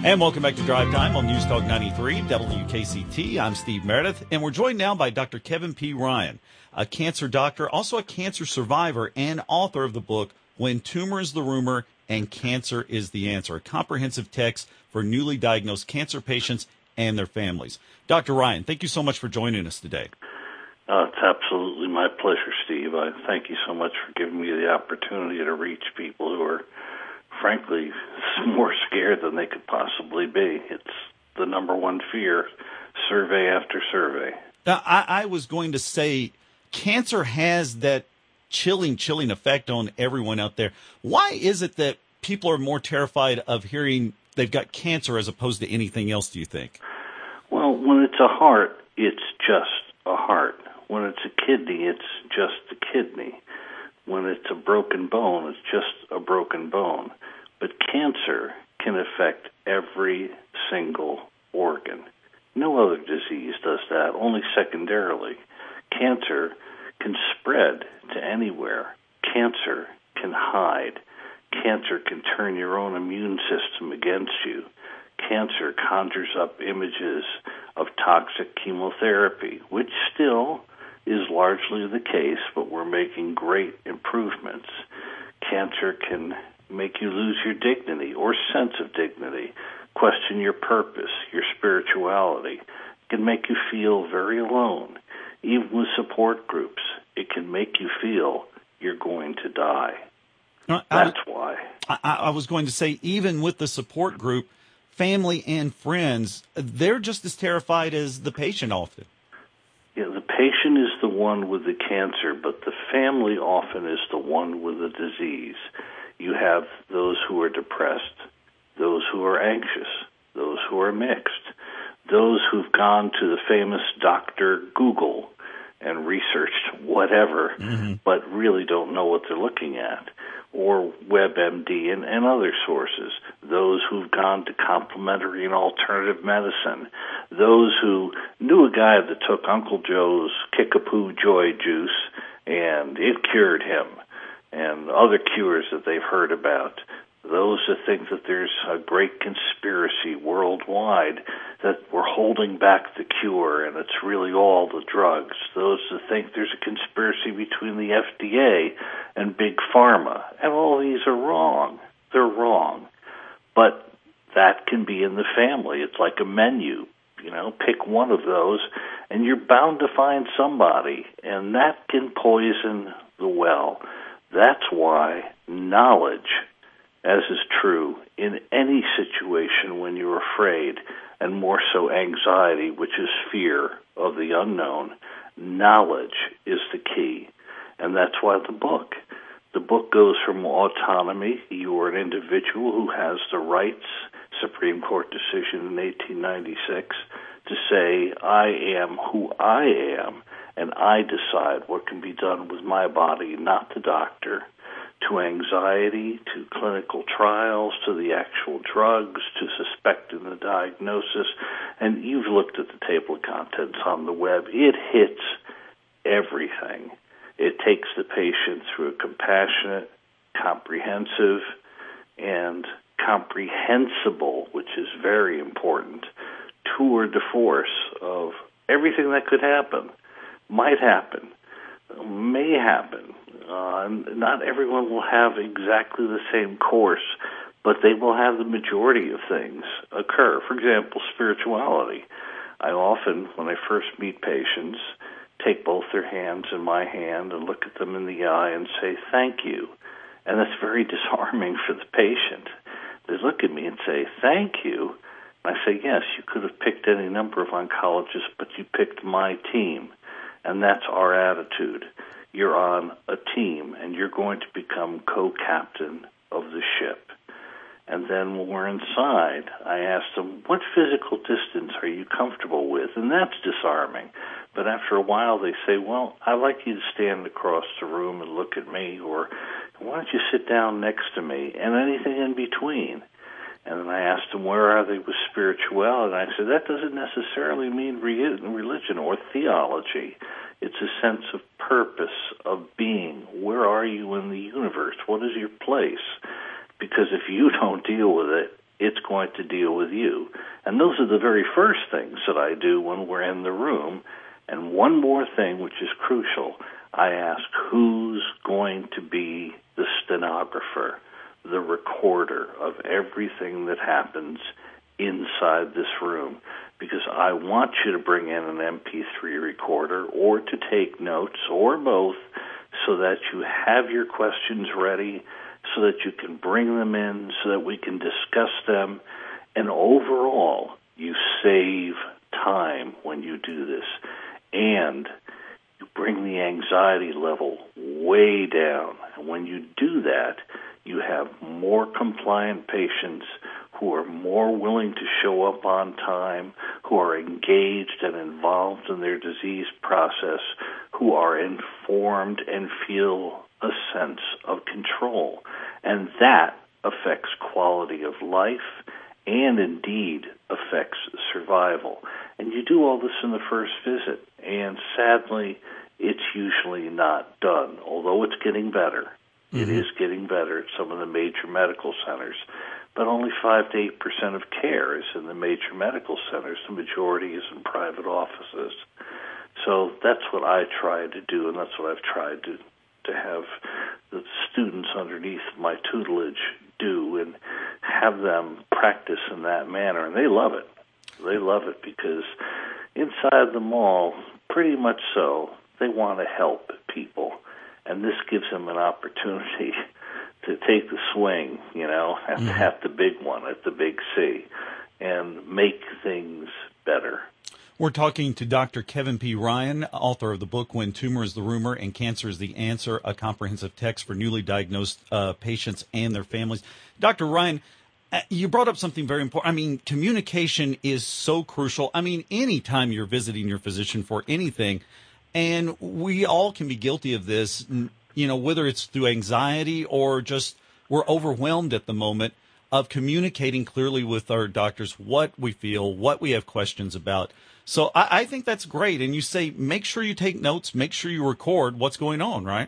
And welcome back to Drive Time on News Talk 93 WKCT. I'm Steve Meredith, and we're joined now by Dr. Kevin P. Ryan, a cancer doctor, also a cancer survivor, and author of the book, When Tumor is the Rumor and Cancer is the Answer, a comprehensive text for newly diagnosed cancer patients and their families. Dr. Ryan, thank you so much for joining us today. It's absolutely my pleasure, Steve. I thank you so much for giving me the opportunity to reach people who are, frankly, more scared than they could possibly be. It's the number one fear, survey after survey. Now, I was going to say cancer has that chilling effect on everyone out there. Why is it that people are more terrified of hearing they've got cancer as opposed to anything else, do you think? Well, when it's a heart, it's just a heart. When it's a kidney, it's just a kidney. When it's a broken bone, it's just a broken bone. But cancer can affect every single organ. No other disease does that, only secondarily. Cancer can spread to anywhere. Cancer can hide. Cancer can turn your own immune system against you. Cancer conjures up images of toxic chemotherapy, which still is largely the case, but we're making great improvements. Cancer can make you lose your dignity or sense of dignity, question your purpose, your spirituality. It can make you feel very alone. Even with support groups, it can make you feel you're going to die. That's why. I was going to say, even with the support group, family and friends, they're just as terrified as the patient often. Yeah, the patient is the one with the cancer, but the family often is the one with the disease. You have those who are depressed, those who are anxious, those who are mixed, those who've gone to the famous Dr. Google and researched whatever, but really don't know what they're looking at, or WebMD and other sources, those who've gone to complementary and alternative medicine, those who knew a guy that took Uncle Joe's Kickapoo Joy Juice and it cured him, and other cures that they've heard about, those that think that there's a great conspiracy worldwide that we're holding back the cure and it's really all the drugs, those that think there's a conspiracy between the FDA and Big Pharma. And all these are wrong. They're wrong. But that can be in the family. It's like a menu. Pick one of those and you're bound to find somebody, and that can poison the well. That's why knowledge, as is true in any situation when you're afraid, and more so anxiety, which is fear of the unknown, knowledge is the key. And that's why the book goes from autonomy, you are an individual who has the rights, Supreme Court decision in 1896, to say, I am who I am, and I decide what can be done with my body, not the doctor, to anxiety, to clinical trials, to the actual drugs, to suspecting the diagnosis. And you've looked at the table of contents on the web. It hits everything. It takes the patient through a compassionate, comprehensive, and comprehensible, which is very important, tour de force of everything that could happen, might happen, may happen. Not everyone will have exactly the same course, but they will have the majority of things occur. For example, spirituality. I often, when I first meet patients, take both their hands in my hand and look at them in the eye and say, thank you. And that's very disarming for the patient. They look at me and say, thank you. And I say, yes, you could have picked any number of oncologists, but you picked my team. And that's our attitude. You're on a team, and you're going to become co-captain of the ship. And then when we're inside, I ask them, what physical distance are you comfortable with? And that's disarming. But after a while, they say, well, I'd like you to stand across the room and look at me, or why don't you sit down next to me, and anything in between. And then I asked them, where are they with spirituality? And I said, that doesn't necessarily mean religion or theology. It's a sense of purpose, of being. Where are you in the universe? What is your place? Because if you don't deal with it, it's going to deal with you. And those are the very first things that I do when we're in the room. And one more thing, which is crucial, I ask who's going to be the stenographer, the recorder of everything that happens inside this room, because I want you to bring in an MP3 recorder or to take notes or both so that you have your questions ready, so that you can bring them in, so that we can discuss them. And overall, you save time when you do this. And you bring the anxiety level way down. And when you do that, you have more compliant patients who are more willing to show up on time, who are engaged and involved in their disease process, who are informed and feel a sense of control. And that affects quality of life and indeed affects survival. And you do all this in the first visit, and sadly, it's usually not done, although it's getting better. Mm-hmm. It is getting better at some of the major medical centers, but only 5 to 8% of care is in the major medical centers. The majority is in private offices. So that's what I try to do, and that's what I've tried to have the students underneath my tutelage do, and have them practice in that manner. And they love it. They love it because inside them all, pretty much so, they want to help people. And this gives them an opportunity to take the swing, at the big one, at the big C, and make things better. We're talking to Dr. Kevin P. Ryan, author of the book When Tumor is the Rumor and Cancer is the Answer, a comprehensive text for newly diagnosed patients and their families. Dr. Ryan, you brought up something very important. I mean, communication is so crucial. I mean, anytime you're visiting your physician for anything, and we all can be guilty of this, whether it's through anxiety or just we're overwhelmed at the moment, of communicating clearly with our doctors what we feel, what we have questions about. So I think that's great. And you say, make sure you take notes, make sure you record what's going on, right?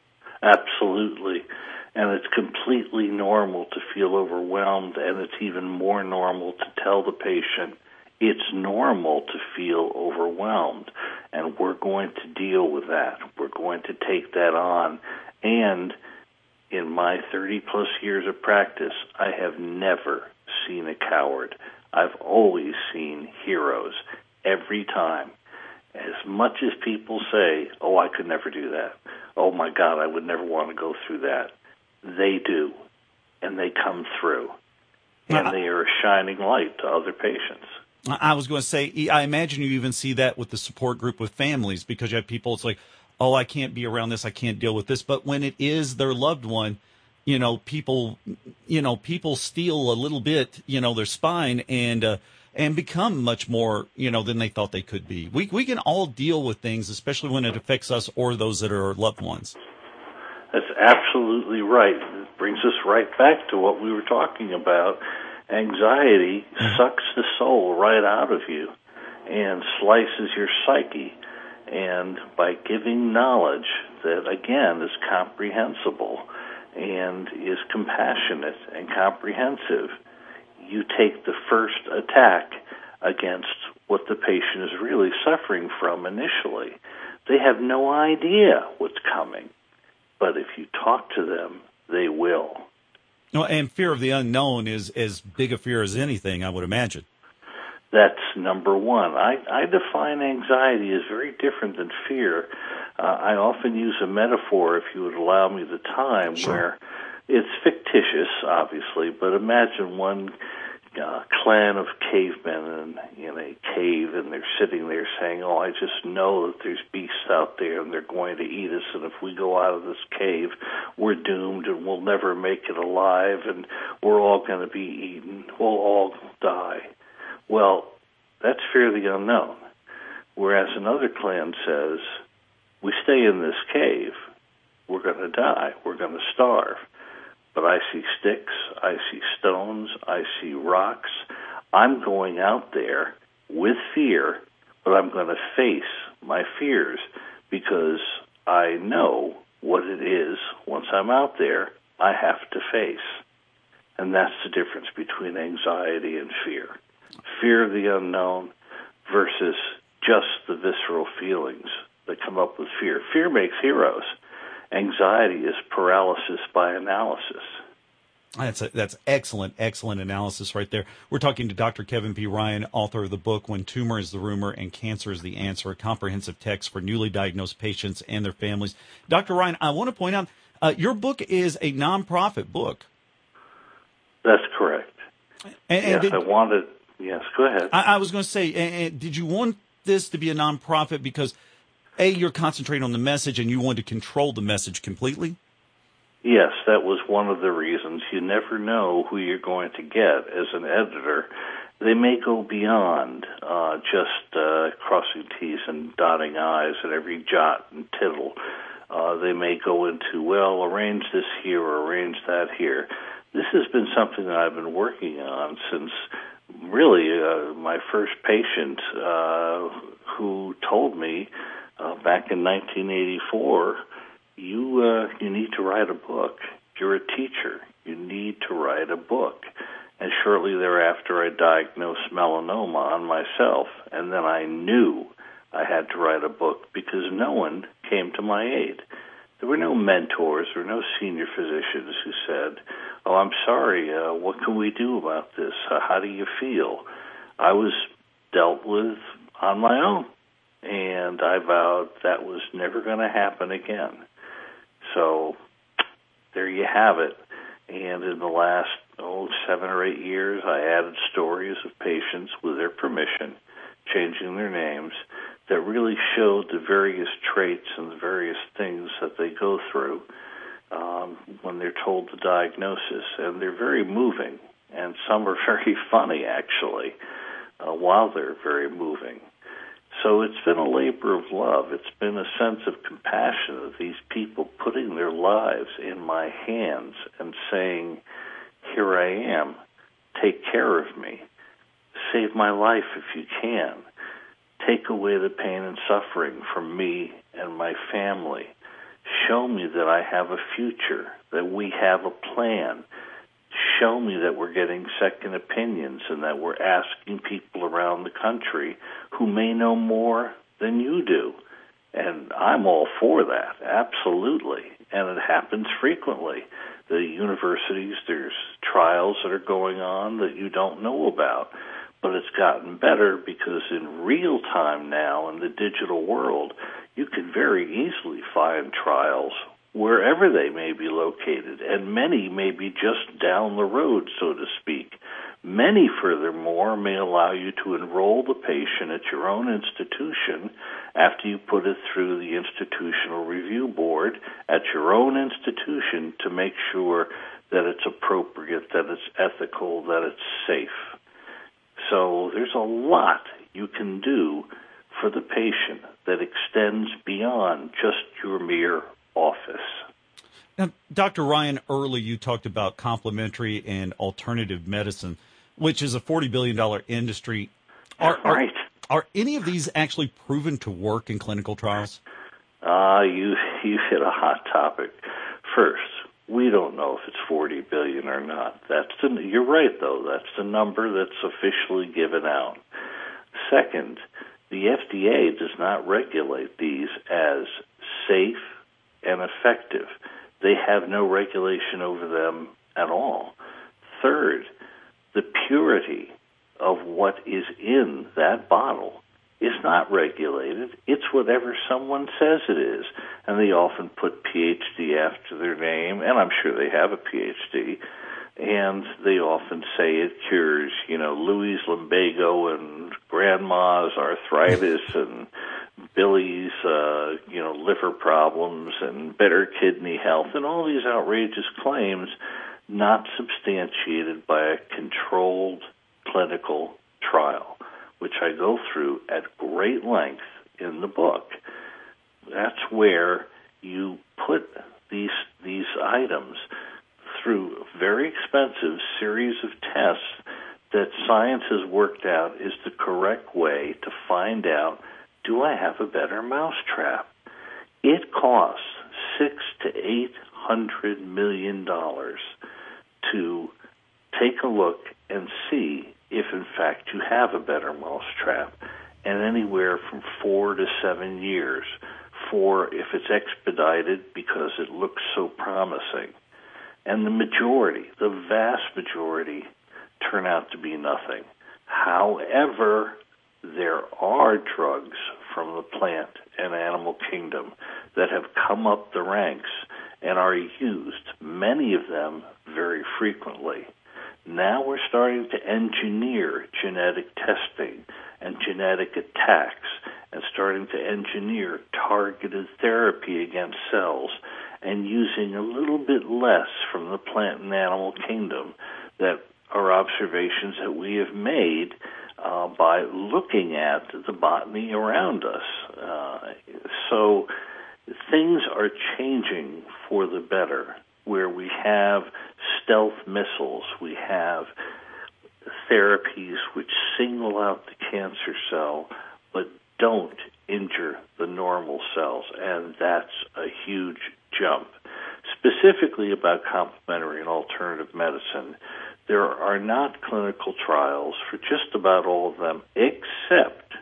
Absolutely. And it's completely normal to feel overwhelmed, and it's even more normal to tell the patient it's normal to feel overwhelmed, and we're going to deal with that. We're going to take that on. And in my 30-plus years of practice, I have never seen a coward. I've always seen heroes. Every time. As much as people say, oh, I could never do that. Oh, my God, I would never want to go through that. They do, and they come through, and they are a shining light to other patients. I was going to say, I imagine you even see that with the support group with families, because you have people, it's like, oh, I can't be around this, I can't deal with this. But when it is their loved one, people steal a little bit, their spine and become much more, than they thought they could be. We can all deal with things, especially when it affects us or those that are our loved ones. That's absolutely right. It brings us right back to what we were talking about. Anxiety sucks the soul right out of you and slices your psyche. And by giving knowledge that, again, is comprehensible and is compassionate and comprehensive, you take the first attack against what the patient is really suffering from initially. They have no idea what's coming, but if you talk to them, they will. No, and fear of the unknown is as big a fear as anything, I would imagine. That's number one. I define anxiety as very different than fear. I often use a metaphor, if you would allow me the time, Sure. where it's fictitious, obviously, but imagine one clan of cavemen in a cave, and they're sitting there saying, oh, I just know that there's beasts out there and they're going to eat us, and if we go out of this cave, we're doomed and we'll never make it alive, and we're all going to be eaten. We'll all die. Well, that's fear of the unknown. Whereas another clan says, we stay in this cave, we're going to die, we're going to starve. But I see sticks, I see stones, I see rocks. I'm going out there with fear, but I'm going to face my fears because I know what it is once I'm out there I have to face. And that's the difference between anxiety and fear. Fear of the unknown versus just the visceral feelings that come up with fear. Fear makes heroes. Anxiety is paralysis by analysis. That's excellent analysis right there. We're talking to Dr. Kevin P. Ryan, author of the book When Tumor is the Rumor and Cancer is the Answer, a comprehensive text for newly diagnosed patients and their families. Dr. Ryan, I want to point out, your book is a nonprofit book. That's correct. Yes, go ahead. I was going to say, did you want this to be a nonprofit because, A, you're concentrating on the message and you want to control the message completely? Yes, that was one of the reasons. You never know who you're going to get as an editor. They may go beyond just crossing T's and dotting I's at every jot and tittle. They may go into, well, arrange this here or arrange that here. This has been something that I've been working on since really my first patient who told me back in 1984, you need to write a book. You're a teacher. You need to write a book. And shortly thereafter, I diagnosed melanoma on myself, and then I knew I had to write a book because no one came to my aid. There were no mentors or no senior physicians who said, "Oh, I'm sorry, what can we do about this? How do you feel?" I was dealt with on my own, and I vowed that was never going to happen again. So there you have it. And in the last 7 or 8 years, I added stories of patients with their permission, changing their names, that really showed the various traits and the various things that they go through when they're told the diagnosis. And they're very moving, and some are very funny, actually, while they're very moving. So it's been a labor of love. It's been a sense of compassion of these people putting their lives in my hands and saying, "Here I am. Take care of me. Save my life if you can. Take away the pain and suffering from me and my family. Show me that I have a future, that we have a plan. Show me that we're getting second opinions and that we're asking people around the country who may know more than you do." And I'm all for that, absolutely. And it happens frequently. The universities, there's trials that are going on that you don't know about. But it's gotten better because in real time now in the digital world, you can very easily find trials wherever they may be located, and many may be just down the road, so to speak. Many, furthermore, may allow you to enroll the patient at your own institution after you put it through the institutional review board at your own institution to make sure that it's appropriate, that it's ethical, that it's safe. So there's a lot you can do for the patient that extends beyond just your mere office. Now, Dr. Ryan, early you talked about complementary and alternative medicine, which is a $40 billion industry. Right. Are any of these actually proven to work in clinical trials? You hit a hot topic. First, we don't know if it's 40 billion or not. You're right, though. That's the number that's officially given out. Second, the FDA does not regulate these as safe and effective. They have no regulation over them at all. Third, the purity of what is in that bottle is not regulated. It's whatever someone says it is. And they often put PhD after their name, and I'm sure they have a PhD, and they often say it cures, Louis lumbago and grandma's arthritis and Billy's, liver problems and better kidney health, and all these outrageous claims not substantiated by a controlled clinical trial, which I go through at great length in the book. That's where you put these items through a very expensive series of tests that science has worked out is the correct way to find out, do I have a better mousetrap? It costs $600 to $800 million to take a look and see if, in fact, you have a better mousetrap, and anywhere from 4 to 7 years for if it's expedited because it looks so promising. And the vast majority, turn out to be nothing. However, there are drugs from the plant and animal kingdom that have come up the ranks and are used, many of them very frequently. Now we're starting to engineer genetic testing and genetic attacks and starting to engineer targeted therapy against cells and using a little bit less from the plant and animal kingdom that are observations that we have made by looking at the botany around us. So things are changing for the better, where we have stealth missiles, we have therapies which single out the cancer cell but don't injure the normal cells, and that's a huge jump. Specifically about complementary and alternative medicine, there are not clinical trials for just about all of them, except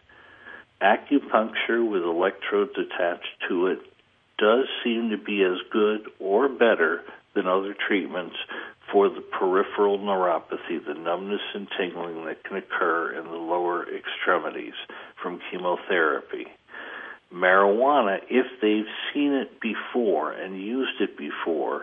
acupuncture with electrodes attached to it does seem to be as good or better than other treatments for the peripheral neuropathy, the numbness and tingling that can occur in the lower extremities from chemotherapy. Marijuana, if they've seen it before and used it before,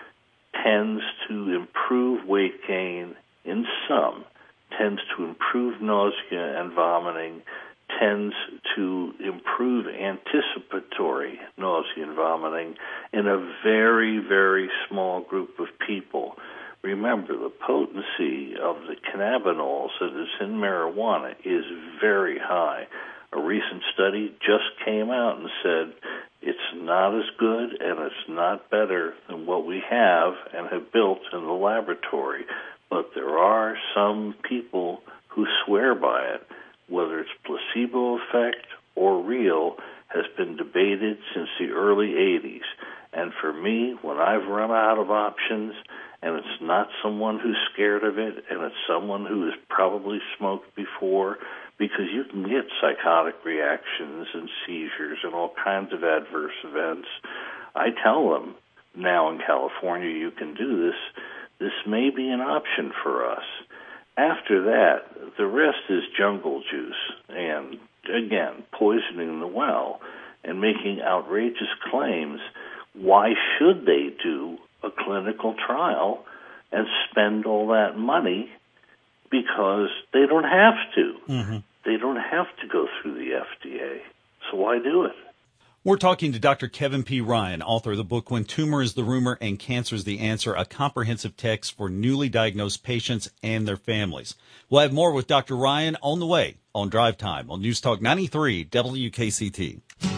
tends to improve weight gain in some, tends to improve nausea and vomiting, tends to improve anticipatory nausea and vomiting in a very, very small group of people. Remember, the potency of the cannabinoids that is in marijuana is very high. A recent study just came out and said it's not as good and it's not better than what we have and have built in the laboratory. But there are some people who swear by it. Whether it's placebo effect or real has been debated since the early 80s. And for me, when I've run out of options and it's not someone who's scared of it and it's someone who has probably smoked before, because you can get psychotic reactions and seizures and all kinds of adverse events, I tell them, now in California you can do this. This may be an option for us. After that, the rest is jungle juice and, again, poisoning the well and making outrageous claims. Why should they do a clinical trial and spend all that money? Because they don't have to. Mm-hmm. They don't have to go through the FDA. So why do it? We're talking to Dr. Kevin P. Ryan, author of the book When Tumor is the Rumor and Cancer is the Answer, a comprehensive text for newly diagnosed patients and their families. We'll have more with Dr. Ryan on the way on Drive Time on News Talk 93 WKCT.